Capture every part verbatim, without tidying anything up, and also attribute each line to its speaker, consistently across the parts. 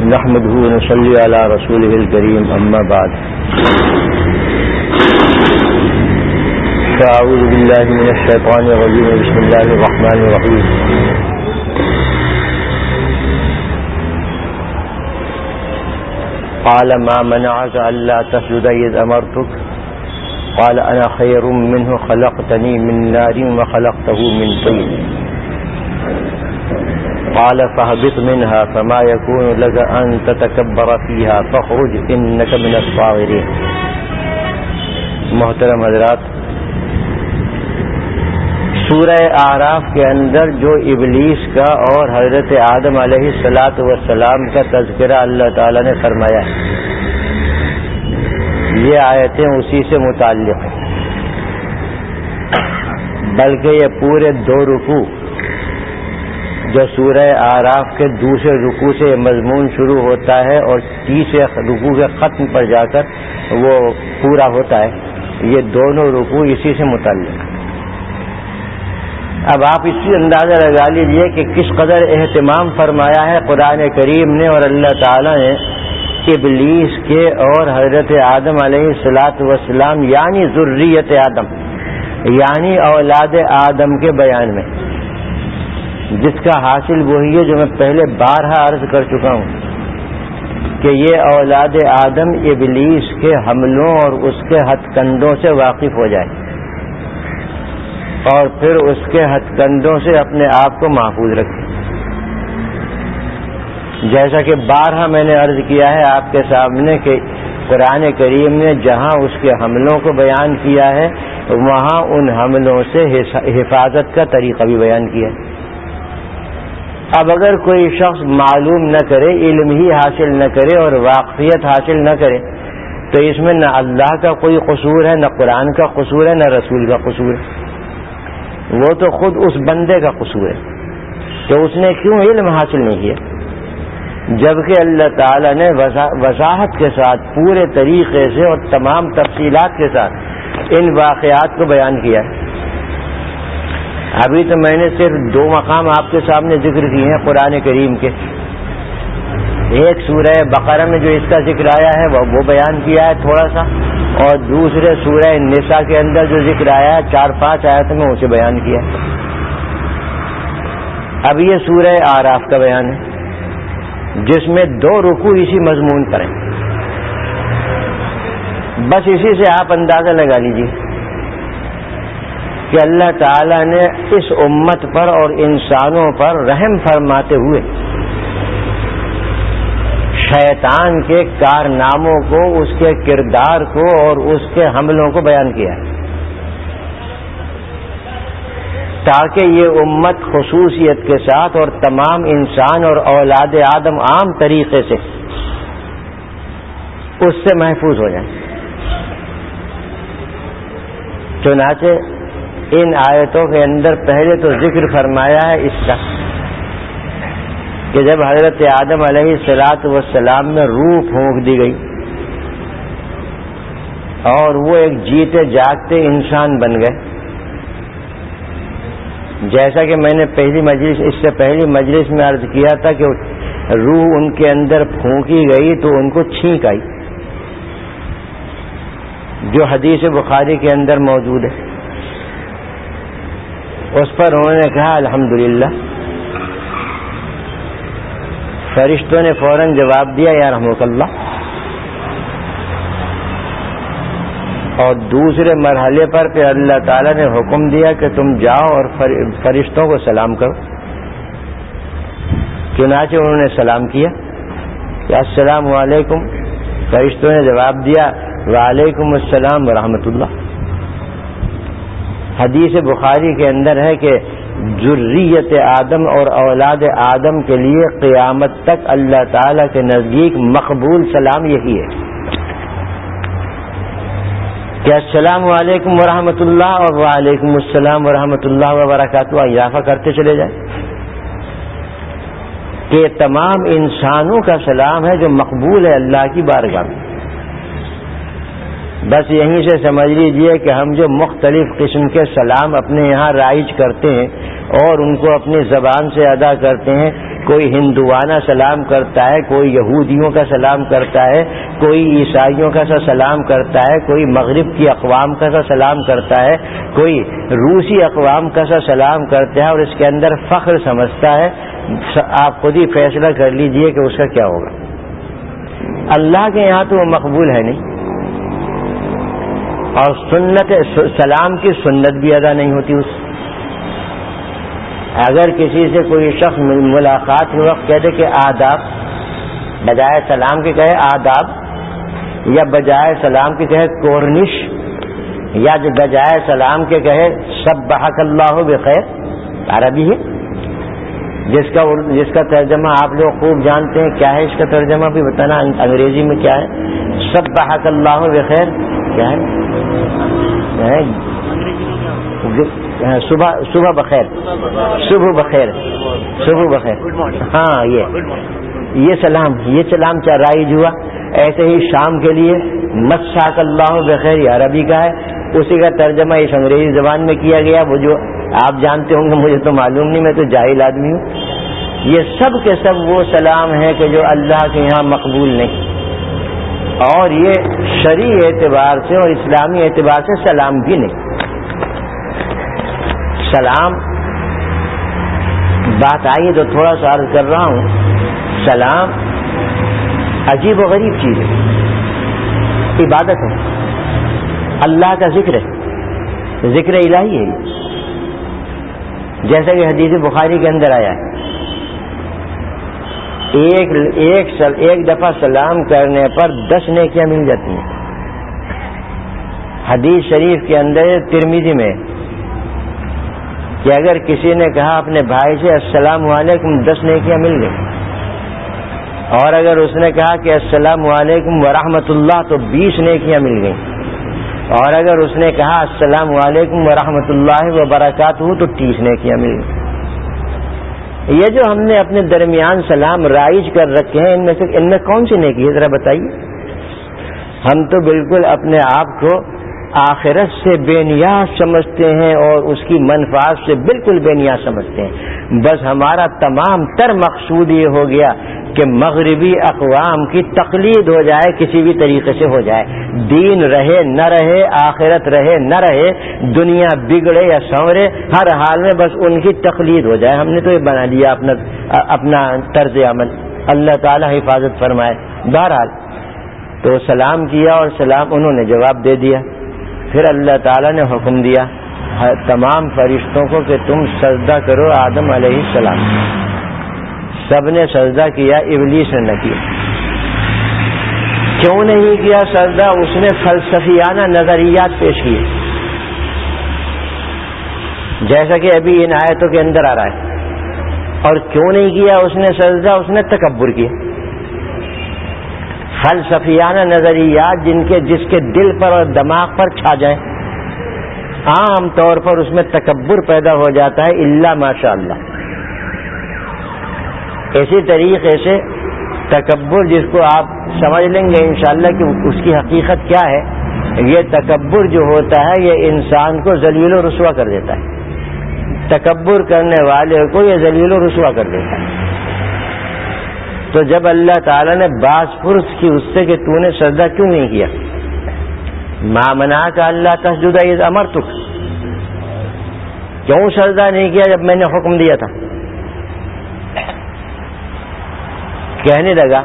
Speaker 1: نحمده ونصلي على رسوله الكريم أما بعد فأعوذ بالله من الشيطان الرجيم بسم الله الرحمن الرحيم قال ما منعك ألا تسجد إذ أمرتك قال أنا خير منه خلقتني من نار وخلقته من طين قال فاهبط منها فما يكون لك أن تتكبر فيها فاخرج إنك من الصاغرين. محترم حضرات، سورہ اعراف کے اندر جو ابلیس کا اور حضرت آدم علیہ الصلاۃ والسلام کا تذکرہ اللہ تعالی نے فرمایا ہے، یہ آیتیں اسی سے متعلق ہیں، بلکہ یہ پورے دو رکوع جو سورہ اعراف کے دوسرے رکوع سے یہ مضمون شروع ہوتا ہے اور تیسرے رکوع کے ختم پر جا کر وہ پورا ہوتا ہے، یہ دونوں رکوع اسی سے متعلق ہیں۔ اب آپ اس سے اندازہ لگا لیجئے کہ کس قدر اہتمام فرمایا ہے قرآن کریم نے اور اللہ تعالی نے ابلیس کے اور حضرت آدم علیہ الصلاۃ والسلام یعنی ذریت آدم یعنی اولاد آدم کے بیان میں، جس کا حاصل وہی ہے جو میں پہلے بارہا عرض کر چکا ہوں کہ یہ اولاد آدم ابلیس کے حملوں اور اس کے ہتھ کنڈوں سے واقف ہو جائے اور پھر اس کے ہتھ کنڈوں سے اپنے آپ کو محفوظ رکھے۔ جیسا کہ بارہا میں نے عرض کیا ہے آپ کے سامنے کہ قرآن کریم نے جہاں اس کے حملوں کو بیان کیا ہے وہاں ان حملوں سے حفاظت کا طریقہ بھی بیان کیا ہے۔ اب اگر کوئی شخص معلوم نہ کرے، علم ہی حاصل نہ کرے اور واقفیت حاصل نہ کرے تو اس میں نہ اللہ کا کوئی قصور ہے، نہ قرآن کا قصور ہے، نہ رسول کا قصور ہے، وہ تو خود اس بندے کا قصور ہے کہ اس نے کیوں علم حاصل نہیں کیا، جبکہ اللہ تعالی نے وضاحت کے ساتھ پورے طریقے سے اور تمام تفصیلات کے ساتھ ان واقعات کو بیان کیا ہے۔ ابھی تو میں نے صرف دو مقام آپ کے سامنے ذکر کیے ہیں قرآن کریم کے، ایک سورہ بقرہ میں جو اس کا ذکر آیا ہے وہ بیان کیا ہے تھوڑا سا، اور دوسرے سورہ نساء کے اندر جو ذکر آیا ہے چار پانچ آیت میں اسے بیان کیا ہے۔ اب یہ سورہ اعراف کا بیان ہے جس میں دو رکوع اسی مضمون پر ہیں، بس اسی سے آپ اندازہ لگا لیجیے کہ اللہ تعالی نے اس امت پر اور انسانوں پر رحم فرماتے ہوئے شیطان کے کارناموں کو، اس کے کردار کو اور اس کے حملوں کو بیان کیا ہے تاکہ یہ امت خصوصیت کے ساتھ اور تمام انسان اور اولاد آدم عام طریقے سے اس سے محفوظ ہو جائیں۔ چنانچہ ان آیتوں کے اندر پہلے تو ذکر فرمایا ہے اس کا کہ جب حضرت آدم علیہ الصلاۃ والسلام میں روح پھونک دی گئی اور وہ ایک جیتے جاگتے انسان بن گئے، جیسا کہ میں نے پہلی مجلس اس سے پہلی مجلس میں عرض کیا تھا کہ روح ان کے اندر پھونکی گئی تو ان کو چھینک آئی، جو حدیث بخاری کے اندر موجود ہے۔ اس پر انہوں نے کہا الحمدللہ، فرشتوں نے فوراً جواب دیا یا رحمک اللہ، اور دوسرے مرحلے پر پھر اللہ تعالیٰ نے حکم دیا کہ تم جاؤ اور فرشتوں کو سلام کرو۔ چنانچہ انہوں نے سلام کیا کہ السلام علیکم، فرشتوں نے جواب دیا وعلیکم السلام ورحمۃ اللہ۔ حدیث بخاری کے اندر ہے کہ ذریت آدم اور اولاد آدم کے لیے قیامت تک اللہ تعالی کے نزدیک مقبول سلام یہی ہے کہ السلام علیکم ورحمۃ اللہ اور وعلیکم السلام ورحمۃ اللہ وبرکاتہ اضافہ کرتے چلے جائیں کہ تمام انسانوں کا سلام ہے جو مقبول ہے اللہ کی بارگاہ میں۔ بس یہیں سے سمجھ لیجئے کہ ہم جو مختلف قسم کے سلام اپنے یہاں رائج کرتے ہیں اور ان کو اپنی زبان سے ادا کرتے ہیں، کوئی ہندوانہ سلام کرتا ہے، کوئی یہودیوں کا سلام کرتا ہے، کوئی عیسائیوں کا سا سلام کرتا ہے، کوئی مغرب کی اقوام کا سا سلام کرتا ہے، کوئی روسی اقوام کا سا سلام کرتا ہے اور اس کے اندر فخر سمجھتا ہے. آپ خود ہی فیصلہ کر لیجئے کہ اس کا کیا ہوگا. اللہ کے یہاں تو وہ مقبول ہے نہیں، اور سنت سلام کی سنت بھی ادا نہیں ہوتی. اس اگر کسی سے کوئی شخص ملاقات کے وقت کہتے کہ آداب، بجائے سلام کے کہے آداب، یا بجائے سلام کے کہے کورنش، یا بجائے سلام کے کہے سبحک اللہ بخیر، عربی ہے جس کا جس کا ترجمہ آپ لوگ خوب جانتے ہیں. کیا ہے اس کا ترجمہ بھی بتانا، انگریزی میں کیا ہے؟ سبحک اللہ بخیر کیا ہے؟ صبح صبح بخیر، صبح بخیر، صبح بخیر. ہاں یہ یہ سلام یہ سلام رائج ہوا. ایسے ہی شام کے لیے مساک اللہ بخیر، یہ عربی کا ہے، اسی کا ترجمہ اس انگریزی زبان میں کیا گیا. وہ جو آپ جانتے ہوں گے، مجھے تو معلوم نہیں، میں تو جاہل آدمی ہوں. یہ سب کے سب وہ سلام ہے کہ جو اللہ کے یہاں مقبول نہیں، اور یہ شرعی اعتبار سے اور اسلامی اعتبار سے سلام بھی نہیں. سلام بات آئی تو تھوڑا سا عرض کر رہا ہوں. سلام عجیب و غریب چیز ہے، عبادت ہے، اللہ کا ذکر ہے، ذکر الہی ہے. جیسا کہ حدیث بخاری کے اندر آیا ہے، ایک ایک ایک دفعہ سلام کرنے پر دس نیکیاں مل جاتی ہیں. حدیث شریف کے اندر ترمذی میں کہ اگر کسی نے کہا اپنے بھائی سے السلام علیکم، دس نیکیاں مل گئی. اور اگر اس نے کہا کہ السلام علیکم ورحمۃ اللہ تو بیس نیکیاں مل گئیں. اور اگر اس نے کہا السلام علیکم ورحمۃ اللہ وبرکاتہ تو تیس نیکیاں مل گئیں. یہ جو ہم نے اپنے درمیان سلام رائج کر رکھے ہیں، ان میں سے ان میں کون سی نیکی ہے ذرا بتائیے. ہم تو بالکل اپنے آپ کو آخرت سے بے نیاز سمجھتے ہیں اور اس کی منفعت سے بالکل بے نیاز سمجھتے ہیں. بس ہمارا تمام تر مقصود یہ ہو گیا کہ مغربی اقوام کی تقلید ہو جائے، کسی بھی طریقے سے ہو جائے. دین رہے نہ رہے، آخرت رہے نہ رہے، دنیا بگڑے یا سنورے، ہر حال میں بس ان کی تقلید ہو جائے. ہم نے تو یہ بنا لیا اپنا اپنا طرز عمل. اللہ تعالی حفاظت فرمائے. بہرحال تو سلام کیا اور سلام انہوں نے جواب دے دیا. پھر اللہ تعالیٰ نے حکم دیا تمام فرشتوں کو کہ تم سجدہ کرو آدم علیہ السلام. سب نے سجدہ کیا، ابلیس نے نہ کیا. کیوں نہیں کیا سجدہ؟ اس نے فلسفیانہ نظریات پیش کیے، جیسا کہ ابھی ان آیتوں کے اندر آ رہا ہے. اور کیوں نہیں کیا اس نے سجدہ؟ اس نے تکبر کیا. فلسفیانہ نظریات جن کے جس کے دل پر اور دماغ پر چھا جائیں، عام طور پر اس میں تکبر پیدا ہو جاتا ہے، الا ماشاء اللہ. اسی طریقے سے تکبر جس کو آپ سمجھ لیں گے انشاءاللہ کہ اس کی حقیقت کیا ہے، یہ تکبر جو ہوتا ہے یہ انسان کو ذلیل و رسوا کر دیتا ہے. تکبر کرنے والے کو یہ ذلیل و رسوا کر دیتا ہے. تو جب اللہ تعالیٰ نے باز پرس کی اس سے کہ تو نے سجدہ کیوں نہیں کیا، ما منعک اللہ تسجد اذ امرتک، کیوں سجدہ نہیں کیا جب میں نے حکم دیا تھا؟ کہنے لگا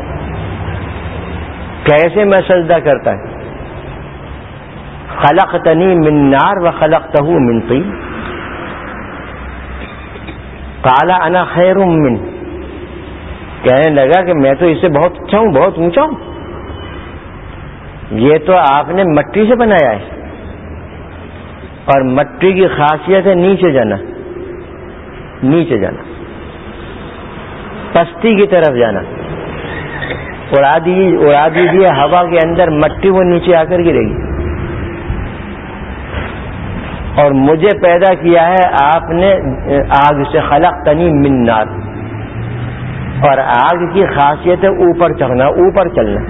Speaker 1: کیسے میں سجدہ کرتا ہے، خلقتنی من نار وخلقتہ من طین، قال انا خیر من، کہنے لگا کہ میں تو اس سے بہت اچھا ہوں، بہت اونچا ہوں. یہ تو آپ نے مٹی سے بنایا ہے، اور مٹی کی خاصیت ہے نیچے جانا، نیچے جانا، پستی کی طرف جانا. اڑا دی اڑا دیجیے ہوا کے اندر مٹی، وہ نیچے آ کر گرے گی. اور مجھے پیدا کیا ہے آپ نے آگ سے، خلقتنی من نار، اور آگ کی خاصیت ہے اوپر چڑھنا، اوپر چلنا.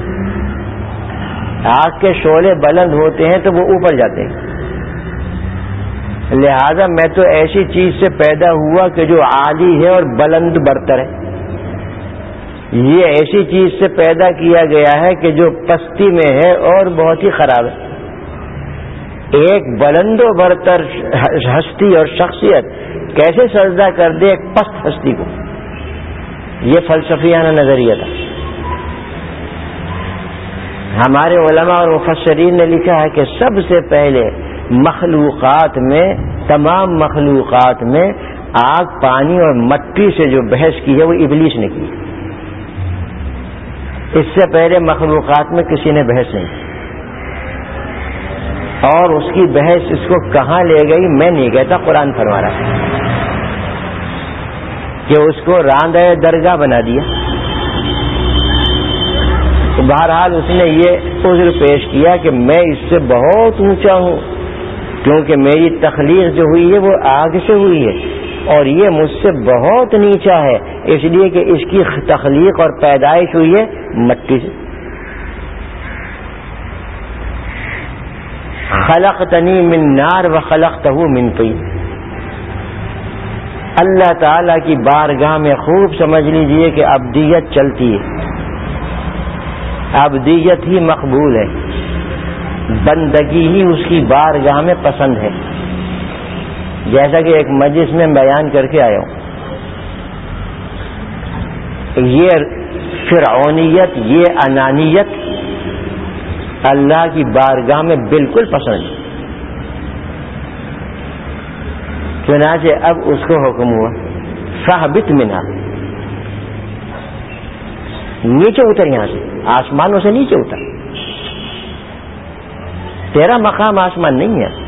Speaker 1: آگ کے شعلے بلند ہوتے ہیں تو وہ اوپر جاتے ہیں. لہذا میں تو ایسی چیز سے پیدا ہوا کہ جو عالی ہے اور بلند برتر ہے، یہ ایسی چیز سے پیدا کیا گیا ہے کہ جو پستی میں ہے اور بہت ہی خراب ہے۔ ایک بلند و برتر ہستی اور شخصیت کیسے سجدہ کر دے ایک پست ہستی کو؟ یہ فلسفیانہ نظریہ تھا۔ ہمارے علماء اور مفسرین نے لکھا ہے کہ سب سے پہلے مخلوقات میں، تمام مخلوقات میں آگ، پانی اور مٹی سے جو بحث کی ہے وہ ابلیس نے کی۔ اس سے پہلے مخلوقات میں کسی نے بحث نہیں کی، اور اس کی بحث اس کو کہاں لے گئی میں نہیں کہتا، قرآن فرما رہا ہے کہ اس کو راندہ درگاہ بنا دیا۔ بہرحال اس نے یہ عذر پیش کیا کہ میں اس سے بہت اونچا ہوں، کیونکہ میری تخلیق جو ہوئی ہے وہ آگ سے ہوئی ہے، اور یہ مجھ سے بہت نیچا ہے، اس لیے کہ اس کی تخلیق اور پیدائش ہوئی ہے مٹی سے۔ خلقتنی من نار وخلقتہ من طین۔ اللہ تعالی کی بارگاہ میں خوب سمجھ لیجئے کہ ابدیت چلتی ہے، ابدیت ہی مقبول ہے، بندگی ہی اس کی بارگاہ میں پسند ہے۔ جیسا کہ ایک مجلس میں بیان کر کے آیا ہوں، یہ فرعونیت، یہ انانیت اللہ کی بارگاہ میں بالکل پسند ہے۔ چنانچہ اب اس کو حکم ہوا فاہبط منہا، نیچے اتر، یہاں سے آسمانوں سے نیچے اتر، تیرا مقام آسمان نہیں ہے۔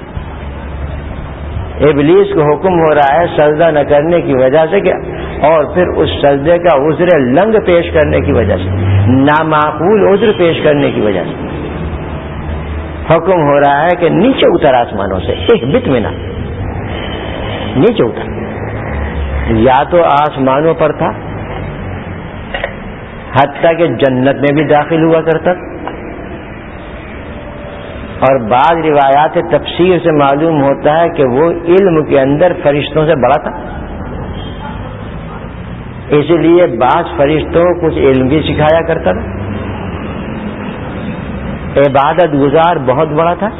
Speaker 1: ابلیس کو حکم ہو رہا ہے سجدہ نہ کرنے کی وجہ سے کہ، اور پھر اس سجدے کا عذر لنگ پیش کرنے کی وجہ سے، نامعقول عذر پیش کرنے کی وجہ سے حکم ہو رہا ہے کہ نیچے اتر آسمانوں سے، اہبط منہا، نیچے اتر۔ یا تو آسمانوں پر تھا، حتیٰ کہ جنت میں بھی داخل ہوا کرتا، اور بعض روایات تفسیر سے معلوم ہوتا ہے کہ وہ علم کے اندر فرشتوں سے بڑا تھا، اس لیے بعض فرشتوں کو کچھ علم بھی سکھایا کرتا تھا۔ عبادت گزار بہت بڑا تھا،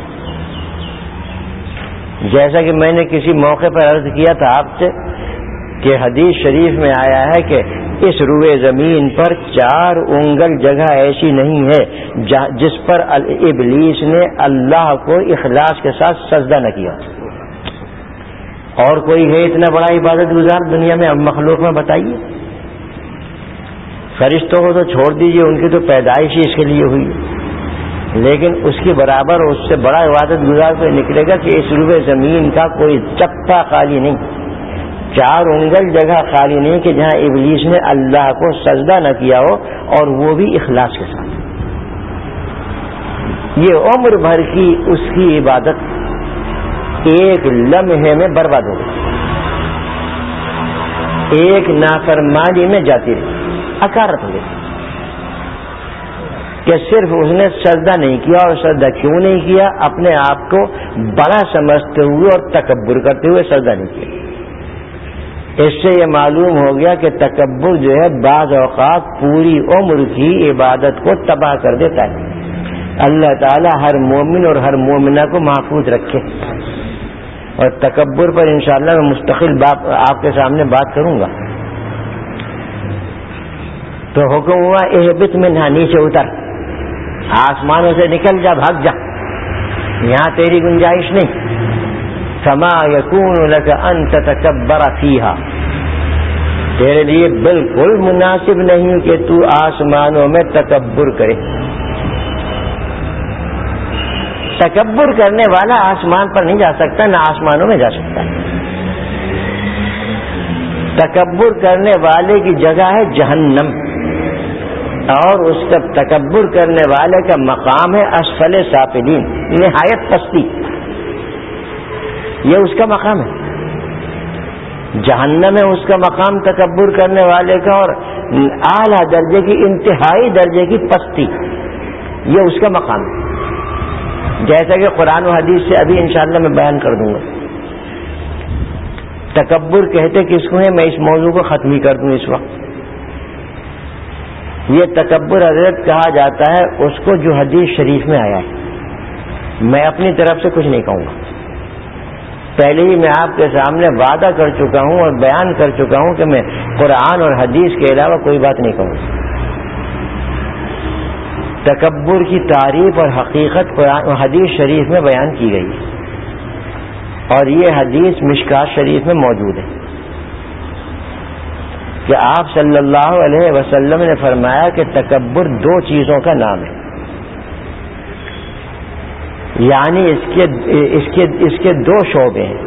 Speaker 1: جیسا کہ میں نے کسی موقع پر عرض کیا تھا آپ سے کہ حدیث شریف میں آیا ہے کہ اس روئے زمین پر چار انگل جگہ ایسی نہیں ہے جس پر ابلیس نے اللہ کو اخلاص کے ساتھ سجدہ نہ کیا۔ اور کوئی ہے اتنا بڑا عبادت گزار دنیا میں؟ اب مخلوق میں بتائیے۔ فرشتوں کو تو چھوڑ دیجیے، ان کی تو پیدائش ہی اس کے لیے ہوئی، لیکن اس کے برابر اس سے بڑا عبادت گزار کوئی نکلے گا کہ اس روئے زمین کا کوئی چپٹا خالی نہیں، چار انگل جگہ خالی نہیں کہ جہاں ابلیس نے اللہ کو سجدہ نہ کیا ہو، اور وہ بھی اخلاص کے ساتھ۔ یہ عمر بھر کی اس کی عبادت ایک لمحے میں برباد ہو گئی، ایک نافرمانی میں جاتی رہی، اکارت ہو گئی کہ صرف اس نے سجدہ نہیں کیا، اور سجدہ کیوں نہیں کیا؟ اپنے آپ کو بڑا سمجھتے ہوئے اور تکبر کرتے ہوئے سجدہ نہیں کیا۔ اس سے یہ معلوم ہو گیا کہ تکبر جو ہے بعض اوقات پوری عمر کی عبادت کو تباہ کر دیتا ہے۔ اللہ تعالی ہر مومن اور ہر مومنہ کو محفوظ رکھے، اور تکبر پر انشاءاللہ میں مستقل بات آپ کے سامنے بات کروں گا۔ تو حکم ہوا اہبط منہا، نیچے اتر، آسمانوں سے نکل جا، بھاگ جا، یہاں تیری گنجائش نہیں۔ فما یکون لک ان تتکبر فیہا، تیرے لیے بالکل مناسب نہیں کہ تو آسمانوں میں تکبر کرے۔ تکبر کرنے والا آسمان پر نہیں جا سکتا، نہ آسمانوں میں جا سکتا۔ تکبر کرنے والے کی جگہ ہے جہنم، اور اس کا تکبر کرنے والے کا مقام ہے اسفل سافلین، نہایت پستی، یہ اس کا مقام ہے۔ جہنم ہے اس کا مقام تکبر کرنے والے کا، اور اعلیٰ درجے کی، انتہائی درجے کی پستی، یہ اس کا مقام ہے، جیسا کہ قرآن و حدیث سے ابھی انشاءاللہ میں بیان کر دوں گا۔ تکبر کہتے کس کو ہے؟ میں اس موضوع کو ختم ہی کر دوں اس وقت. یہ تکبر حضرت کہا جاتا ہے اس کو جو حدیث شریف میں آیا ہے. میں اپنی طرف سے کچھ نہیں کہوں گا. پہلے ہی میں آپ کے سامنے وعدہ کر چکا ہوں اور بیان کر چکا ہوں کہ میں قرآن اور حدیث کے علاوہ کوئی بات نہیں کہوں گا. تکبر کی تعریف اور حقیقت قرآن اور حدیث شریف میں بیان کی گئی ہے، اور یہ حدیث مشکات شریف میں موجود ہے کہ آپ صلی اللہ علیہ وسلم نے فرمایا کہ تکبر دو چیزوں کا نام ہے. یعنی اس کے اس کے اس کے دو شعبے ہیں.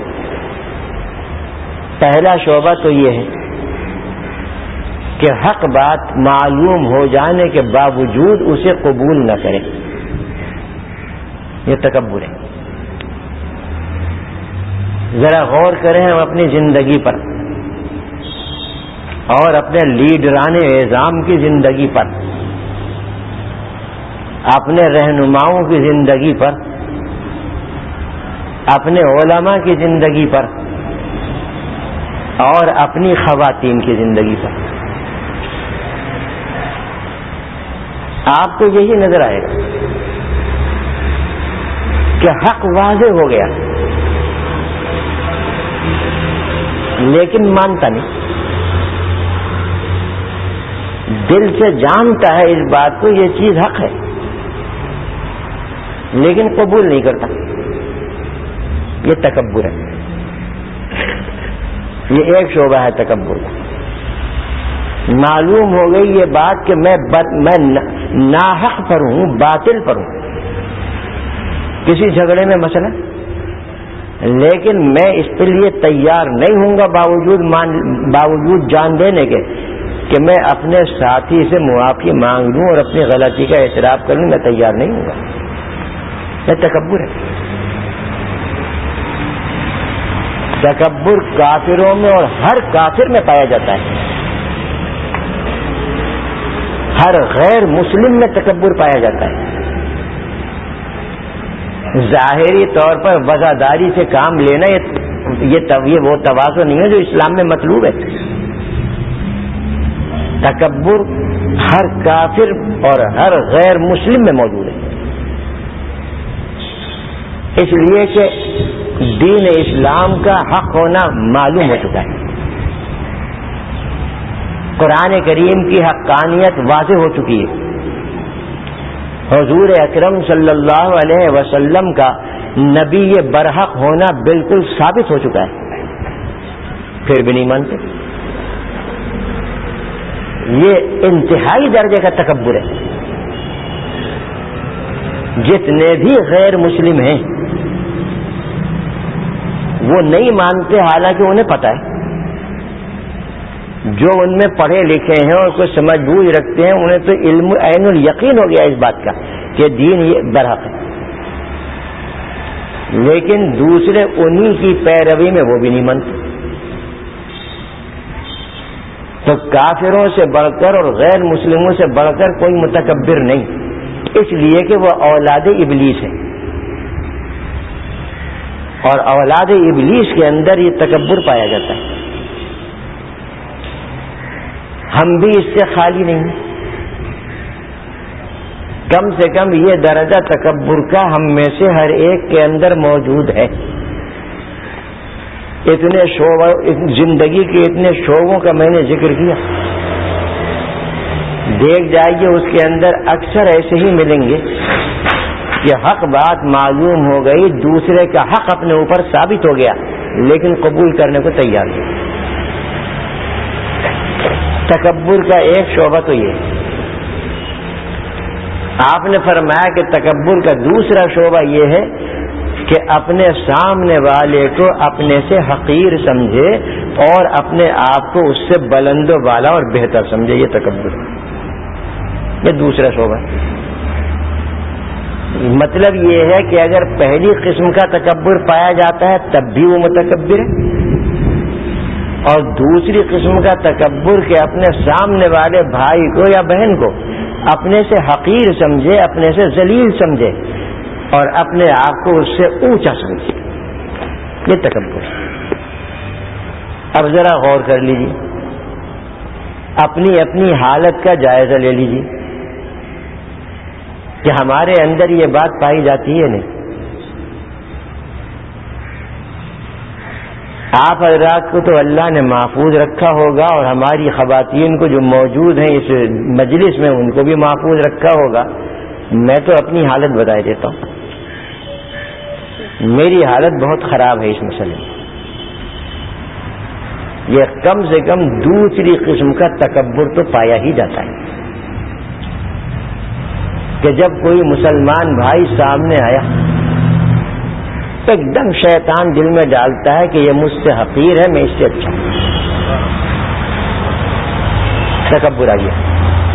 Speaker 1: پہلا شعبہ تو یہ ہے کہ حق بات معلوم ہو جانے کے باوجود اسے قبول نہ کرے، یہ تکبر ہے. ذرا غور کریں ہم اپنی زندگی پر اور اپنے لیڈران نظام کی زندگی پر، اپنے رہنماؤں کی زندگی پر، اپنے علماء کی زندگی پر اور اپنی خواتین کی زندگی پر. آپ کو یہی نظر آئے گا کہ حق واضح ہو گیا لیکن مانتا نہیں. دل سے جانتا ہے اس بات کو یہ چیز حق ہے لیکن قبول نہیں کرتا. یہ تکبر ہے. یہ ایک شعبہ ہے تکبر کا. معلوم ہو گئی یہ بات کہ میں میں ناحق پر ہوں، باطل پر ہوں، کسی جھگڑے میں مثلا، لیکن میں اس کے لیے تیار نہیں ہوں گا باوجود مان باوجود جان دینے کے کہ میں اپنے ساتھی سے معافی مانگ لوں اور اپنی غلطی کا اعتراف کروں. میں تیار نہیں ہوں گا. یہ تکبر ہے. تکبر کافروں میں اور ہر کافر میں پایا جاتا ہے. ہر غیر مسلم میں تکبر پایا جاتا ہے. ظاہری طور پر وزاداری سے کام لینا یہ وہ تواضع نہیں ہے جو اسلام میں مطلوب ہے. تکبر ہر کافر اور ہر غیر مسلم میں موجود ہے. اس لیے کہ دین اسلام کا حق ہونا معلوم ہو چکا ہے. قرآن کریم کی حقانیت واضح ہو چکی ہے. حضور اکرم صلی اللہ علیہ وسلم کا نبی برحق ہونا بالکل ثابت ہو چکا ہے، پھر بھی نہیں مانتے. یہ انتہائی درجے کا تکبر ہے. جتنے بھی غیر مسلم ہیں وہ نہیں مانتے، حالانکہ انہیں پتہ ہے. جو ان میں پڑھے لکھے ہیں اور کوئی سمجھ بوجھ رکھتے ہیں انہیں تو علم عین الیقین ہو گیا اس بات کا کہ دین یہ برحق ہے. لیکن دوسرے انہی کی پیروی میں وہ بھی نہیں مانتے. تو کافروں سے بڑھ کر اور غیر مسلموں سے بڑھ کر کوئی متکبر نہیں، اس لیے کہ وہ اولاد ابلیس ہے، اور اولاد ابلیس کے اندر یہ تکبر پایا جاتا ہے. ہم بھی اس سے خالی نہیں ہیں. کم سے کم یہ درجہ تکبر کا ہم میں سے ہر ایک کے اندر موجود ہے. اتنے شعبوں زندگی کے اتنے شعبوں کا میں نے ذکر کیا. دیکھ جائیے اس کے اندر اکثر ایسے ہی ملیں گے کہ حق بات معلوم ہو گئی، دوسرے کا حق اپنے اوپر ثابت ہو گیا لیکن قبول کرنے کو تیار نہیں. تکبر کا ایک شعبہ تو یہ. آپ نے فرمایا کہ تکبر کا دوسرا شعبہ یہ ہے کہ اپنے سامنے والے کو اپنے سے حقیر سمجھے اور اپنے آپ کو اس سے بلند و بالا اور بہتر سمجھے. یہ تکبر، یہ دوسرا شعبہ. مطلب یہ ہے کہ اگر پہلی قسم کا تکبر پایا جاتا ہے تب بھی وہ متکبر ہے، اور دوسری قسم کا تکبر کہ اپنے سامنے والے بھائی کو یا بہن کو اپنے سے حقیر سمجھے، اپنے سے ذلیل سمجھے اور اپنے آپ کو اس سے اونچا سمجھے. یہ تکبر. اب ذرا غور کر لیجیے، اپنی اپنی حالت کا جائزہ لے لیجیے کہ ہمارے اندر یہ بات پائی جاتی ہے نہیں؟ آپ حضرات کو تو اللہ نے محفوظ رکھا ہوگا، اور ہماری خواتین کو جو موجود ہیں اس مجلس میں ان کو بھی محفوظ رکھا ہوگا۔ میں تو اپنی حالت بتا دیتا ہوں، میری حالت بہت خراب ہے اس مسئلے میں۔ یہ کم سے کم دوسری قسم کا تکبر تو پایا ہی جاتا ہے کہ جب کوئی مسلمان بھائی سامنے آیا ایک دم شیطان دل میں ڈالتا ہے کہ یہ مجھ سے حقیر ہے، میں اس سے اچھا ہوں، تکبر آ گیا۔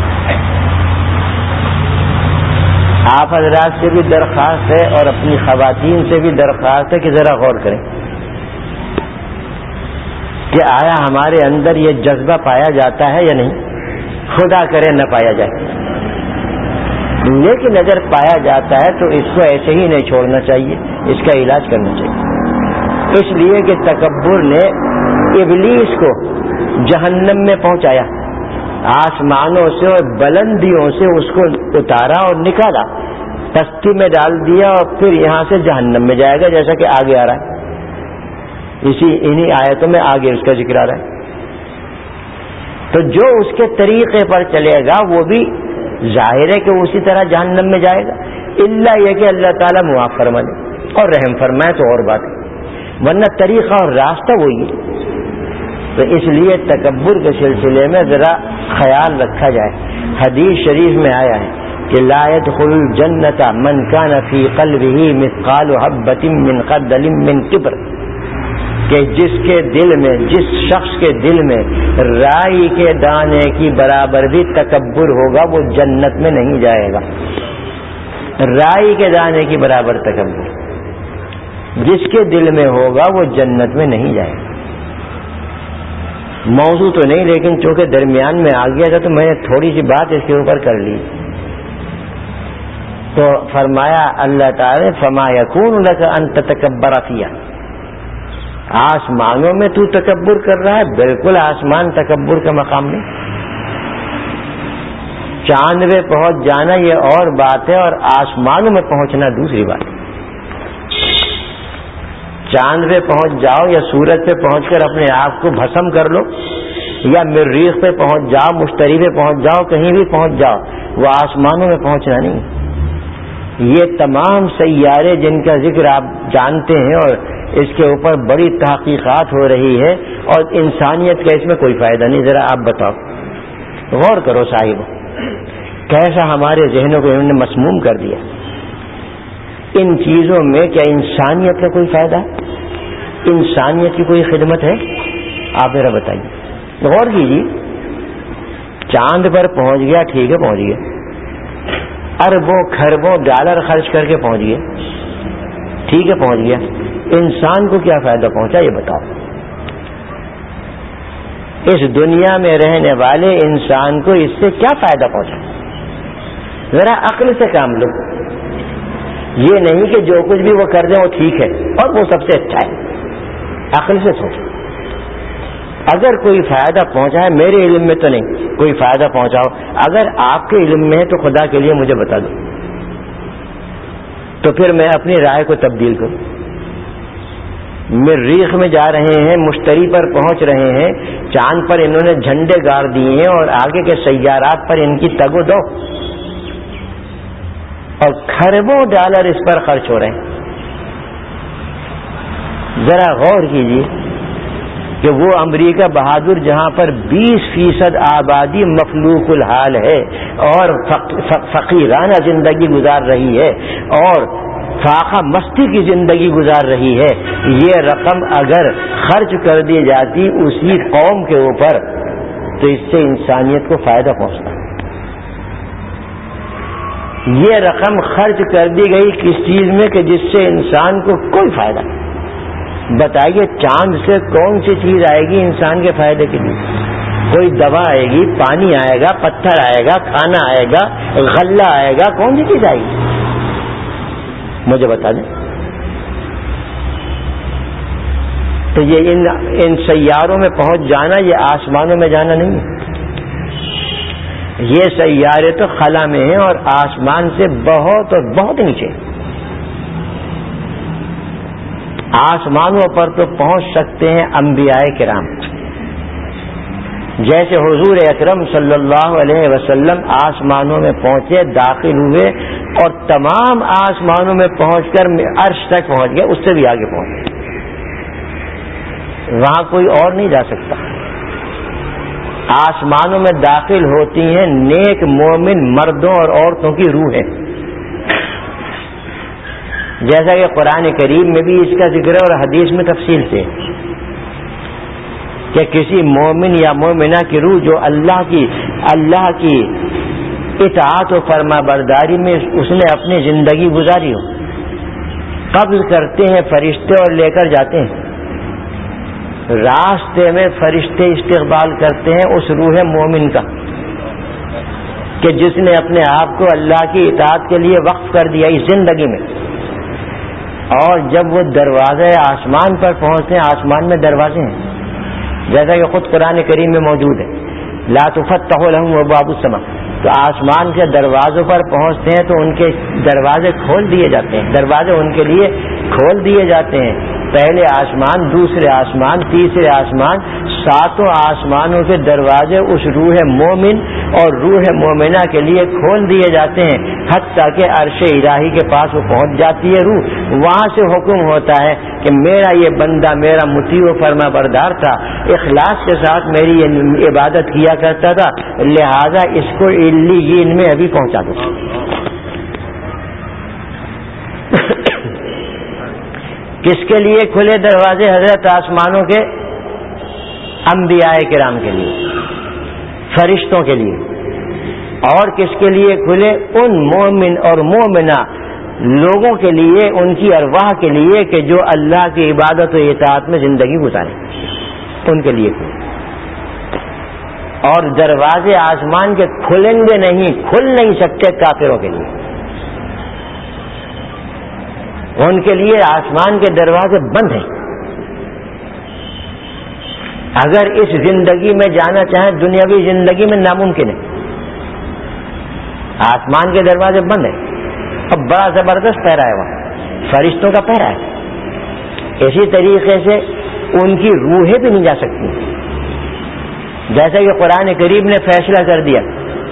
Speaker 1: آپ حضرات سے بھی درخواست ہے اور اپنی خواتین سے بھی درخواست ہے کہ ذرا غور کریں کہ آیا ہمارے اندر یہ جذبہ پایا جاتا ہے یا نہیں؟ خدا کرے نہ پایا جائے، لیکن اگر پایا جاتا ہے تو اس کو ایسے ہی نہیں چھوڑنا چاہیے، اس کا علاج کرنا چاہیے، اس لیے کہ تکبر نے ابلیس کو جہنم میں پہنچایا، آسمانوں سے اور بلندیوں سے اس کو اتارا اور نکالا، پستی میں ڈال دیا، اور پھر یہاں سے جہنم میں جائے گا، جیسا کہ آگے آ رہا ہے، اسی انہی آیتوں میں آگے اس کا ذکر آ رہا ہے۔ تو جو اس کے طریقے پر چلے گا وہ بھی ظاہر ہے کہ اسی طرح جہنم میں جائے گا، الا یہ کہ اللہ تعالیٰ معاف فرما دے اور رحم فرمائے تو اور بات ہے، ورنہ طریقہ اور راستہ وہی ہے۔ تو اس لیے تکبر کے سلسلے میں ذرا خیال رکھا جائے۔ حدیث شریف میں آیا ہے کہ لا يدخل الجنۃ من كان في قلبه مثقال حبۃ من خردل من کبر، کہ جس کے دل میں، جس شخص کے دل میں رائی کے دانے کی برابر بھی تکبر ہوگا وہ جنت میں نہیں جائے گا۔ رائی کے دانے کی برابر تکبر جس کے دل میں ہوگا وہ جنت میں نہیں جائے گا۔ موضوع تو نہیں، لیکن چونکہ درمیان میں آ گیا تھا تو میں نے تھوڑی سی بات اس کے اوپر کر لی۔ تو فرمایا اللہ تعالی فما یکون لک ان تتکبر فیہا، آسمانوں میں تو تکبر کر رہا ہے، بالکل آسمان تکبر کا مقام نہیں۔ چاند پہ پہنچ جانا یہ اور بات ہے، اور آسمانوں میں پہنچنا دوسری بات ہے۔ چاند پہ پہنچ جاؤ یا سورج پہ پہنچ کر اپنے آپ کو بھسم کر لو، یا مریخ پہ پہنچ جاؤ، مشتری پہ پہنچ جاؤ، کہیں بھی پہنچ جاؤ، وہ آسمانوں میں پہنچنا نہیں۔ یہ تمام سیارے جن کا ذکر آپ جانتے ہیں اور اس کے اوپر بڑی تحقیقات ہو رہی ہے، اور انسانیت کا اس میں کوئی فائدہ نہیں، ذرا آپ بتاؤ، غور کرو صاحب، کیسا ہمارے ذہنوں کو انہوں نے مسموم کر دیا۔ ان چیزوں میں کیا انسانیت کا کوئی فائدہ ہے؟ انسانیت کی کوئی خدمت ہے؟ آپ ذرا بتائیے، غور کیجیے۔ چاند پر پہنچ گیا، ٹھیک ہے پہنچ گیا، اربوں خربوں ڈالر خرچ کر کے پہنچ گیا، ٹھیک ہے پہنچ گیا، انسان کو کیا فائدہ پہنچا یہ بتاؤ؟ اس دنیا میں رہنے والے انسان کو اس سے کیا فائدہ پہنچا؟ ذرا عقل سے کام لو، یہ نہیں کہ جو کچھ بھی وہ کر دیں وہ ٹھیک ہے اور وہ سب سے اچھا ہے، عقل سے سوچو۔ اگر کوئی فائدہ پہنچا ہے، میرے علم میں تو نہیں کوئی فائدہ پہنچاؤ، اگر آپ کے علم میں ہے تو خدا کے لیے مجھے بتا دو، تو پھر میں اپنی رائے کو تبدیل کروں۔ مریخ میں جا رہے ہیں، مشتری پر پہنچ رہے ہیں، چاند پر انہوں نے جھنڈے گاڑ دیے ہیں اور آگے کے سیارات پر ان کی تگ و دو، اور کھربوں ڈالر اس پر خرچ ہو رہے ہیں۔ ذرا غور کیجیے کہ وہ امریکہ بہادر جہاں پر بیس فیصد آبادی مفلوق الحال ہے اور فقیرانہ زندگی گزار رہی ہے اور فاقہ مستی کی زندگی گزار رہی ہے، یہ رقم اگر خرچ کر دی جاتی اسی قوم کے اوپر تو اس سے انسانیت کو فائدہ پہنچتا۔ یہ رقم خرچ کر دی گئی کس چیز میں کہ جس سے انسان کو کوئی فائدہ نہیں۔ بتائیے چاند سے کون سی چیز آئے گی انسان کے فائدے کے لیے؟ کوئی دوا آئے گی، پانی آئے گا، پتھر آئے گا، کھانا آئے گا، غلہ آئے گا، کون سی چیز آئے گی؟ مجھے بتا دیں۔ تو یہ ان ان سیاروں میں پہنچ جانا یہ آسمانوں میں جانا نہیں ہے. یہ سیارے تو خلا میں ہیں اور آسمان سے بہت اور بہت نیچے. آسمانوں پر تو پہنچ سکتے ہیں انبیاء کرام، جیسے حضور اکرم صلی اللہ علیہ وسلم آسمانوں میں پہنچے، داخل ہوئے اور تمام آسمانوں میں پہنچ کر عرش تک پہنچ گئے، اس سے بھی آگے پہنچ گئے. وہاں کوئی اور نہیں جا سکتا. آسمانوں میں داخل ہوتی ہیں نیک مومن مردوں اور عورتوں کی روحیں، جیسا کہ قرآن کریم میں بھی اس کا ذکر ہے اور حدیث میں تفصیل سے کہ کسی مومن یا مومنہ کی روح جو اللہ کی اللہ کی اطاعت و فرما برداری میں اس نے اپنی زندگی گزاری ہو، قبض کرتے ہیں فرشتے اور لے کر جاتے ہیں. راستے میں فرشتے استقبال کرتے ہیں اس روح مومن کا کہ جس نے اپنے آپ کو اللہ کی اطاعت کے لیے وقف کر دیا اس زندگی میں. اور جب وہ دروازے آسمان پر پہنچتے ہیں، آسمان میں دروازے ہیں جیسا کہ خود قرآن کریم میں موجود ہے، لا تفتح لهم ابواب السماء، تو آسمان کے دروازوں پر پہنچتے ہیں تو ان کے دروازے کھول دیے جاتے ہیں، دروازے ان کے لیے کھول دیے جاتے ہیں. پہلے آسمان، دوسرے آسمان، تیسرے آسمان، ساتوں آسمانوں کے دروازے اس روح مومن اور روح مومنہ کے لیے کھول دیے جاتے ہیں، حتیٰ کہ عرش الہی کے پاس وہ پہنچ جاتی ہے روح. وہاں سے حکم ہوتا ہے کہ میرا یہ بندہ میرا مطیع و فرما بردار تھا، اخلاص کے ساتھ میری یہ عبادت کیا کرتا تھا، لہذا اس کو علیین میں ابھی پہنچا دو. کس کے لیے کھلے دروازے؟ حضرت آسمانوں کے انبیاء کرام کے لیے، فرشتوں کے لیے. اور کس کے لیے کھلے؟ ان مومن اور مومنہ لوگوں کے لیے، ان کی ارواح کے لیے کہ جو اللہ کی عبادت و اطاعت میں زندگی گزارے، ان کے لیے کھلے. اور دروازے آسمان کے کھلیں گے نہیں، کھل نہیں سکتے کافروں کے لیے. ان کے لیے آسمان کے دروازے بند ہیں. اگر اس زندگی میں جانا چاہیں، دنیاوی زندگی میں ناممکن ہے، آسمان کے دروازے بند ہیں. اب بڑا زبردست پہرا ہے وہاں، فرشتوں کا پہرا ہے. اسی طریقے سے ان کی روحیں بھی نہیں جا سکتی، جیسا کہ قرآن کریم نے فیصلہ کر دیا،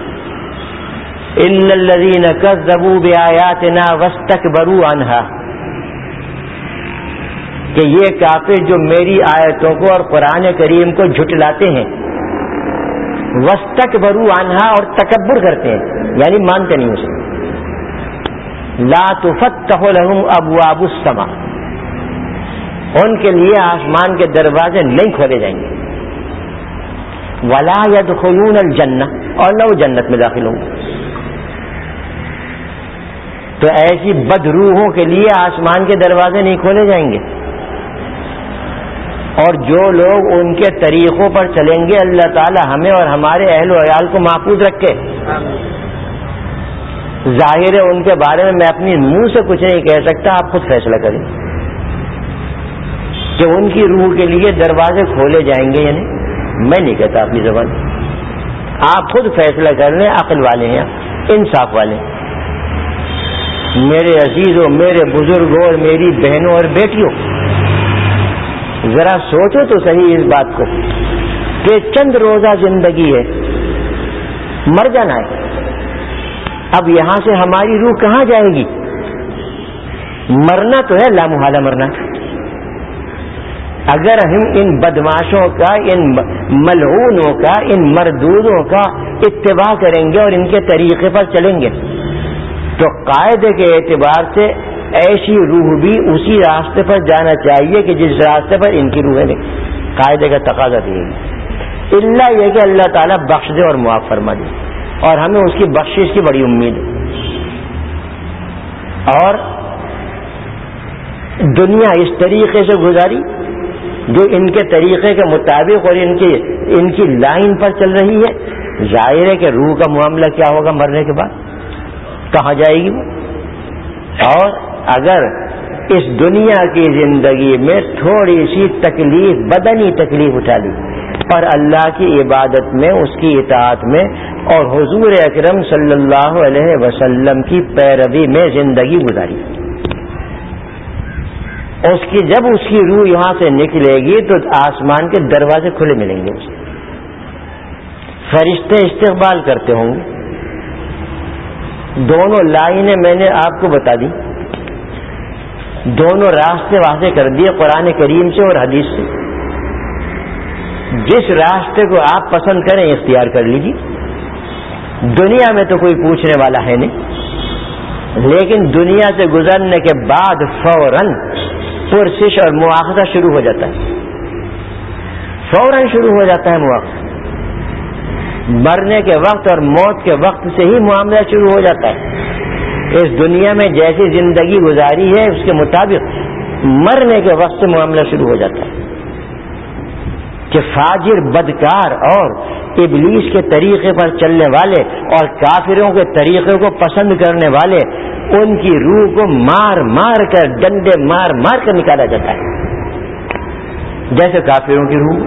Speaker 1: ان الذین کذبوا بآیاتنا واستکبروا عنہا، کہ یہ کافر جو میری آیتوں کو اور قرآن کریم کو جھٹلاتے ہیں، واستکبروا عنہا، اور تکبر کرتے ہیں، یعنی مانتے نہیں اسے. لا تفتح لهم ابواب السماء، ان کے لیے آسمان کے دروازے نہیں کھولے جائیں گے. ولا يدخلون الجنہ، اور نہ وہ جنت میں داخل ہوں گے. تو ایسی بدروحوں کے لیے آسمان کے دروازے نہیں کھولے جائیں گے. اور جو لوگ ان کے طریقوں پر چلیں گے، اللہ تعالی ہمیں اور ہمارے اہل و عیال کو محفوظ رکھے. ظاہر ہے ان کے بارے میں میں اپنی منہ سے کچھ نہیں کہہ سکتا، آپ خود فیصلہ کریں کہ ان کی روح کے لیے دروازے کھولے جائیں گے یا نہیں. میں نہیں کہتا اپنی زبان، آپ خود فیصلہ کر لیں. عقل والے ہیں، انصاف والے. میرے عزیزوں، میرے بزرگوں اور میری بہنوں اور بیٹیوں، ذرا سوچو تو صحیح اس بات کو کہ چند روزہ زندگی ہے، مر جانا ہے. اب یہاں سے ہماری روح کہاں جائے گی؟ مرنا تو ہے، لامحالہ مرنا. اگر ہم ان بدماشوں کا، ان ملعونوں کا، ان مردودوں کا اتباع کریں گے اور ان کے طریقے پر چلیں گے تو قاعدے کے اعتبار سے ایسی روح بھی اسی راستے پر جانا چاہیے کہ جس راستے پر ان کی روحیں نہیں. قاعدے کا تقاضا یہ ہے، اللہ یہ کہ اللہ تعالیٰ بخش دے اور معاف فرما دے، اور ہمیں اس کی بخشش کی بڑی امید ہے. اور دنیا اس طریقے سے گزاری جو ان کے طریقے کے مطابق اور ان کی ان کی لائن پر چل رہی ہے. ظاہر ہے کہ روح کا معاملہ کیا ہوگا مرنے کے بعد، کہاں جائے گی وہ. اور اگر اس دنیا کی زندگی میں تھوڑی سی تکلیف، بدنی تکلیف اٹھا لی اور اللہ کی عبادت میں، اس کی اطاعت میں اور حضور اکرم صلی اللہ علیہ وسلم کی پیروی میں زندگی گزاری. اس کی جب اس کی روح یہاں سے نکلے گی تو آسمان کے دروازے کھلے ملیں گے، اسے فرشتے استقبال کرتے ہوں گے. دونوں لائنیں میں نے آپ کو بتا دی، دونوں راستے واضح کر دیے قرآن کریم سے اور حدیث سے. جس راستے کو آپ پسند کریں اختیار کر لیجیے. دنیا میں تو کوئی پوچھنے والا ہے نہیں، لیکن دنیا سے گزرنے کے بعد فوراً پرسش اور مواخذہ شروع ہو جاتا ہے، فوراً شروع ہو جاتا ہے مواخذہ. مرنے کے وقت اور موت کے وقت سے ہی معاملہ شروع ہو جاتا ہے. اس دنیا میں جیسی زندگی گزاری ہے اس کے مطابق مرنے کے وقت سے معاملہ شروع ہو جاتا ہے کہ فاجر، بدکار اور ابلیس کے طریقے پر چلنے والے اور کافروں کے طریقے کو پسند کرنے والے، ان کی روح کو مار مار کر، ڈنڈے مار مار کر نکالا جاتا ہے. جیسے کافروں کی روح،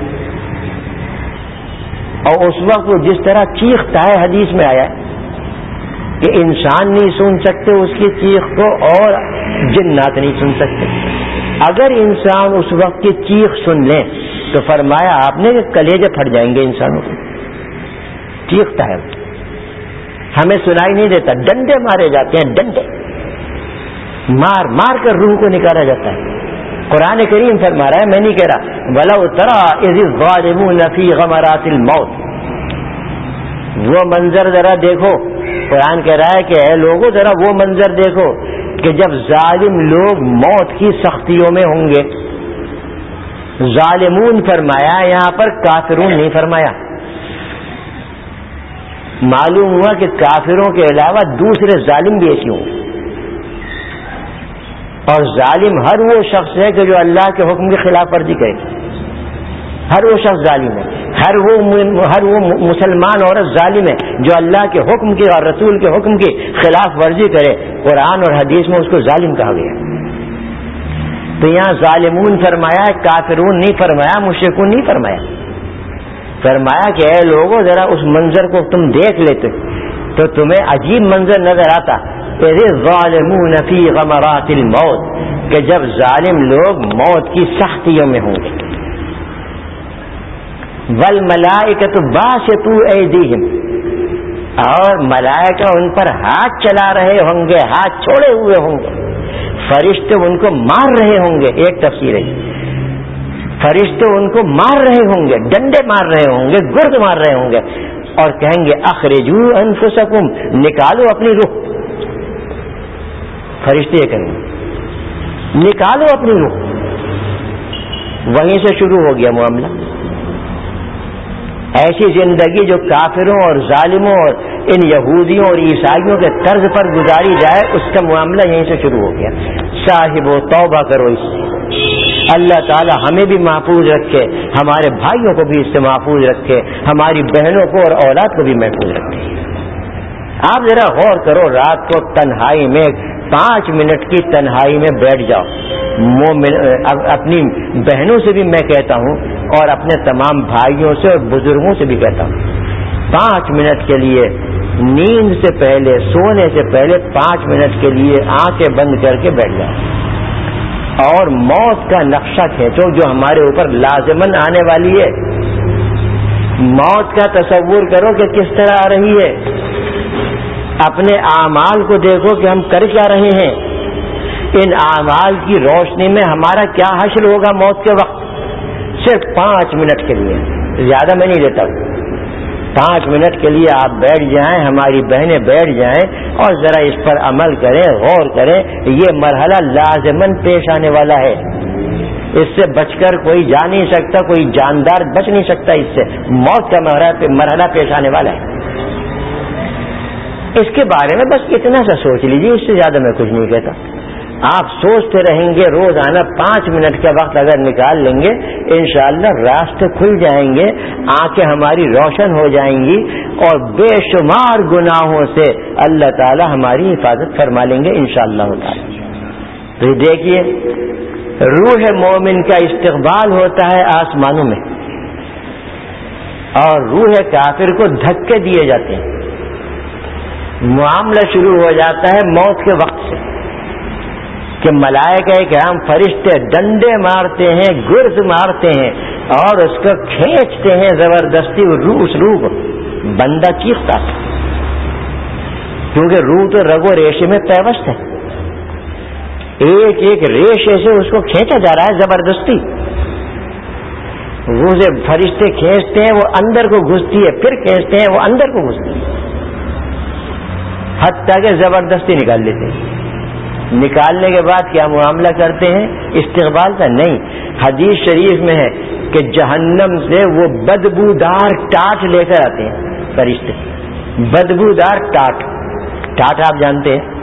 Speaker 1: اور اس وقت وہ جس طرح چیختا ہے، حدیث میں آیا ہے کہ انسان نہیں سن سکتے اس کی چیخ کو اور جنات نہیں سن سکتے. اگر انسان اس وقت کی چیخ سن لیں تو فرمایا آپ نے کہ کلیجے پھٹ جائیں گے انسانوں کے. چیختا ہے، ہمیں سنائی نہیں دیتا، ڈنڈے مارے جاتے ہیں، ڈنڈے مار مار کر روح کو نکالا جاتا ہے. قرآن کریم فرما رہا ہے، میں نہیں کہہ رہا، وَلَوْ تَرَىٰ إِذِ الظَّالِمُونَ فِي غَمَرَاتِ الْمَوْتِ. وہ منظر ذرا دیکھو، قرآن کہہ رہا ہے کہ اے لوگوں ذرا وہ منظر دیکھو کہ جب ظالم لوگ موت کی سختیوں میں ہوں گے. ظالمون فرمایا، یہاں پر کافرون نہیں فرمایا. معلوم ہوا کہ کافروں کے علاوہ دوسرے ظالم بھی ایسے ہوں گے. اور ظالم ہر وہ شخص ہے کہ جو اللہ کے حکم کی خلاف ورزی کرے. ہر وہ شخص ظالم ہے. ہر وہ ہر وہ مسلمان عورت ظالم ہے جو اللہ کے حکم کی اور رسول کے حکم کی خلاف ورزی کرے. قرآن اور حدیث میں اس کو ظالم کہا گیا. تو یہاں ظالمون فرمایا، کافرون نہیں فرمایا، مشرکون نہیں فرمایا. فرمایا کہ اے لوگوں ذرا اس منظر کو تم دیکھ لیتے تو تمہیں عجیب منظر نظر آتا. الظالمون فی غمرات الموت، کہ جب ظالم لوگ موت کی سختیوں میں ہوں گے. والملائکۃ باسطوا ایدیہم، اور ملائکہ ان پر ہاتھ چلا رہے ہوں گے، ہاتھ چھوڑے ہوئے ہوں گے. فرشتے ان کو مار رہے ہوں گے. ایک تفسیر ہے، فرشتے ان کو مار رہے ہوں گے، ڈنڈے مار رہے ہوں گے، گرد مار رہے ہوں گے، اور کہیں گے اخرجوا انفسکم، نکالو اپنی روح. فرشتے یہ کہیں گے نکالو اپنی روح. وہیں سے شروع ہو گیا معاملہ. ایسی زندگی جو کافروں اور ظالموں اور ان یہودیوں اور عیسائیوں کے طرز پر گزاری جائے، اس کا معاملہ یہیں سے شروع ہو گیا. صاحبو توبہ کرو اس سے. اللہ تعالی ہمیں بھی محفوظ رکھے، ہمارے بھائیوں کو بھی اس سے محفوظ رکھے، ہماری بہنوں کو اور اولاد کو بھی محفوظ رکھے. آپ ذرا غور کرو، رات کو تنہائی میں پانچ منٹ کی تنہائی میں بیٹھ جاؤ. اپنی بہنوں سے بھی میں کہتا ہوں اور اپنے تمام بھائیوں سے اور بزرگوں سے بھی کہتا ہوں، پانچ منٹ کے لیے نیند سے پہلے، سونے سے پہلے پانچ منٹ کے لیے آنکھیں بند کر کے بیٹھ جاؤ اور موت کا نقشہ کھینچو جو ہمارے اوپر لازماً آنے والی ہے. موت کا تصور کرو کہ کس طرح آ رہی ہے. اپنے اعمال کو دیکھو کہ ہم کر کیا رہے ہیں. ان اعمال کی روشنی میں ہمارا کیا حشر ہوگا موت کے وقت. صرف پانچ منٹ کے لیے، زیادہ میں نہیں لیتا ہوں، پانچ منٹ کے لیے آپ بیٹھ جائیں، ہماری بہنیں بیٹھ جائیں اور ذرا اس پر عمل کریں، غور کریں. یہ مرحلہ لازماً پیش آنے والا ہے. اس سے بچ کر کوئی جا نہیں سکتا، کوئی جاندار بچ نہیں سکتا. اس سے موت کا مرحلہ پیش آنے والا ہے. اس کے بارے میں بس اتنا سا سوچ لیجیے، اس سے زیادہ میں کچھ نہیں کہتا. آپ سوچتے رہیں گے، روزانہ پانچ منٹ کا وقت اگر نکال لیں گے، انشاءاللہ راستے کھل جائیں گے، آنکھیں ہماری روشن ہو جائیں گی اور بے شمار گناہوں سے اللہ تعالی ہماری حفاظت فرما لیں گے انشاءاللہ تعالی. تو دیکھیے روح مومن کا استقبال ہوتا ہے آسمانوں میں، اور روح کافر کو دھکے دیے جاتے ہیں. معاملہ شروع ہو جاتا ہے موت کے وقت سے کہ ملائکہ کرام فرشتے ڈنڈے مارتے ہیں، گرز مارتے ہیں اور اس کو کھینچتے ہیں زبردستی. روح اس روح کو بندہ چیختا ہے، کیونکہ روح تو رگ و ریشے میں پیوست ہے، ایک ایک ریشے سے اس کو کھینچا جا رہا ہے زبردستی. وہ سے فرشتے کھینچتے ہیں، وہ اندر کو گھستی ہے، پھر کھینچتے ہیں، وہ اندر کو گھستی ہے، حتیٰ کہ زبردستی نکال لیتے ہیں. نکالنے کے بعد کیا معاملہ کرتے ہیں؟ استقبال کا نہیں. حدیث شریف میں ہے کہ جہنم سے وہ بدبودار ٹاٹ لے کر آتے ہیں فرشتے. بدبودار ٹاٹ ٹاٹ آپ جانتے ہیں،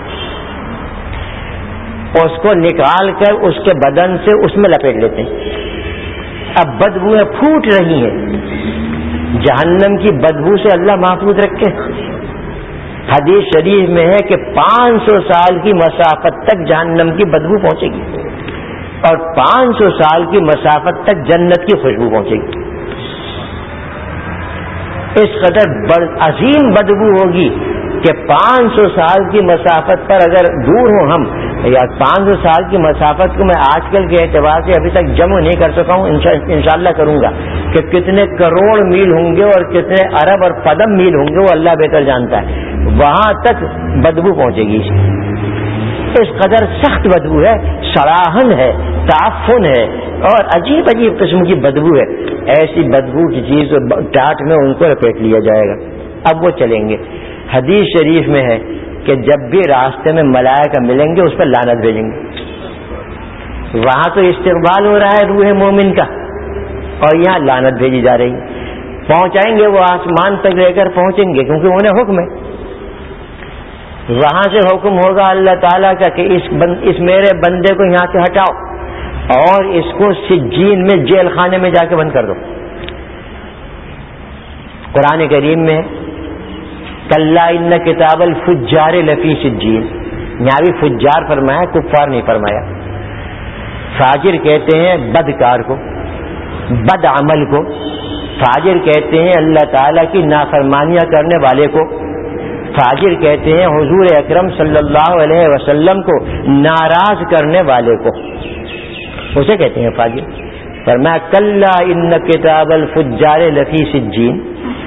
Speaker 1: اس کو نکال کر اس کے بدن سے اس میں لپیٹ لیتے ہیں. اب بدبویں پھوٹ رہی ہیں، جہنم کی بدبو سے اللہ محفوظ رکھے. حدیث شریف میں ہے کہ پانچ سو سال کی مسافت تک جہنم کی بدبو پہنچے گی اور پانچ سو سال کی مسافت تک جنت کی خوشبو پہنچے گی. اس قدر عظیم بدبو ہوگی کہ پانچ سو سال کی مسافت پر اگر دور ہوں ہم، یا پانچ سو سال کی مسافت کو میں آج کل کے اعتبار سے ابھی تک جمع نہیں کر سکا ہوں، انشاءاللہ کروں گا کہ کتنے کروڑ میل ہوں گے اور کتنے ارب اور پدم میل ہوں گے، وہ اللہ بہتر جانتا ہے. وہاں تک بدبو پہنچے گی. اس قدر سخت بدبو ہے، سراہن ہے، تعفن ہے اور عجیب عجیب قسم کی بدبو ہے. ایسی بدبو کی چیز ٹاٹ میں ان کو لپیٹ لیا جائے گا. اب وہ چلیں گے. حدیث شریف میں ہے کہ جب بھی راستے میں ملائکہ ملیں گے اس پر لعنت بھیجیں گے. وہاں تو استقبال ہو رہا ہے روح مومن کا اور یہاں لعنت بھیجی جا رہی ہے. پہنچائیں گے وہ آسمان تک لے کر پہنچیں گے کیونکہ انہیں حکم ہے. وہاں سے حکم ہوگا اللہ تعالیٰ کا کہ اس بند اس میرے بندے کو یہاں سے ہٹاؤ اور اس کو سجین میں جیل خانے میں جا کے بند کر دو. قرآن کریم میں کلا ان کتاب الفجار لفی سجین، یہاں بھی فجار فرمایا، کفار نہیں فرمایا. فاجر کہتے ہیں بدکار کو، بد عمل کو. فاجر کہتے ہیں اللہ تعالیٰ کی نافرمانیاں کرنے والے کو. فاجر کہتے ہیں حضور اکرم صلی اللہ علیہ وسلم کو ناراض کرنے والے کو، اسے کہتے ہیں فاجر. فرمایا کلا ان کتاب الفجار لفی سجین.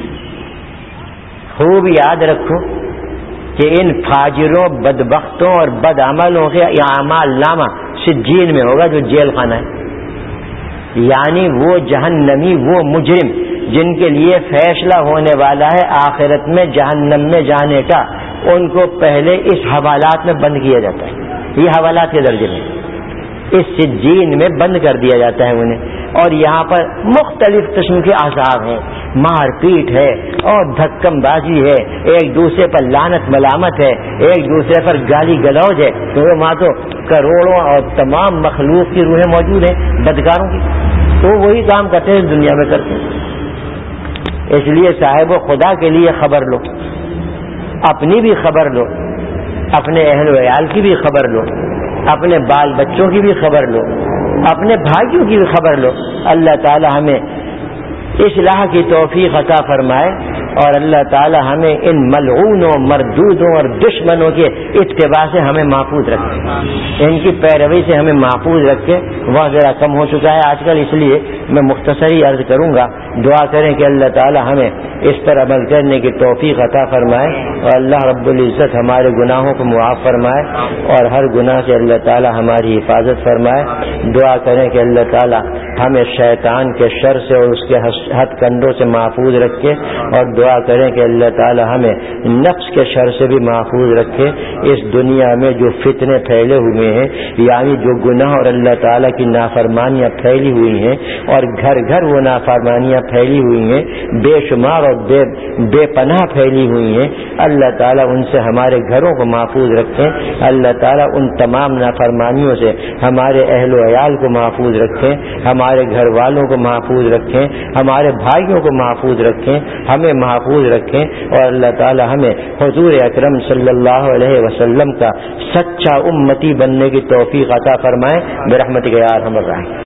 Speaker 1: خوب یاد رکھو کہ ان فاجروں، بدبختوں اور بد عملوں کے اعمال نامہ سجین میں ہوگا جو جیل خانہ ہے. یعنی وہ جہنمی، وہ مجرم جن کے لیے فیصلہ ہونے والا ہے آخرت میں جہنم میں جانے کا، ان کو پہلے اس حوالات میں بند کیا جاتا ہے. یہ حوالات کے درجے میں اس سجین میں بند کر دیا جاتا ہے انہیں. اور یہاں پر مختلف قسم کے عذاب ہیں، مار پیٹ ہے اور دھکم بازی ہے، ایک دوسرے پر لعنت ملامت ہے، ایک دوسرے پر گالی گلوج ہے. کیونکہ وہاں تو کروڑوں اور تمام مخلوق کی روحیں موجود ہیں بدکاروں کی، تو وہی کام کرتے ہیں دنیا میں کرتے ہیں. اس لیے صاحب و خدا کے لیے خبر لو، اپنی بھی خبر لو، اپنے اہل و عیال کی بھی خبر لو، اپنے بال بچوں کی بھی خبر لو، اپنے بھائیوں کی بھی خبر لو. اللہ تعالی ہمیں اصلاح کی توفیق عطا فرمائے اور اللہ تعالی ہمیں ان ملعونوں، مردودوں اور دشمنوں کے اتباع سے ہمیں محفوظ رکھے، ان کی پیروی سے ہمیں محفوظ رکھے. وہاں ذرا کم ہو چکا ہے آج کل، اس لیے میں مختصری عرض کروں گا. دعا کریں کہ اللہ تعالی ہمیں اس پر عمل کرنے کی توفیق عطا فرمائے اور اللہ رب العزت ہمارے گناہوں کو معاف فرمائے اور ہر گناہ سے اللہ تعالی ہماری حفاظت فرمائے. دعا کریں کہ اللہ تعالی ہمیں شیطان کے شر سے اور اس کے ہتھ کنڈوں سے محفوظ رکھے اور دعا کریں کہ اللہ تعالی ہمیں نفس کے شر سے بھی محفوظ رکھے. اس دنیا میں جو فتنے پھیلے ہوئے ہیں، یعنی جو گناہ اور اللہ تعالی کی نافرمانیاں پھیلی ہوئی ہیں اور گھر گھر وہ نافرمانیاں پھیلی ہوئی ہیں، بے شمار اور بے بے پناہ پھیلی ہوئی ہیں، اللہ تعالیٰ ان سے ہمارے گھروں کو محفوظ رکھیں. اللہ تعالیٰ ان تمام نافرمانیوں سے ہمارے اہل و عیال کو محفوظ رکھیں، ہمارے ہمارے گھر والوں کو محفوظ رکھیں، ہمارے بھائیوں کو محفوظ رکھیں، ہمیں محفوظ رکھیں، اور اللہ تعالی ہمیں حضور اکرم صلی اللہ علیہ وسلم کا سچا امتی بننے کی توفیق عطا فرمائے برحمتک یا ارحم الراحمین۔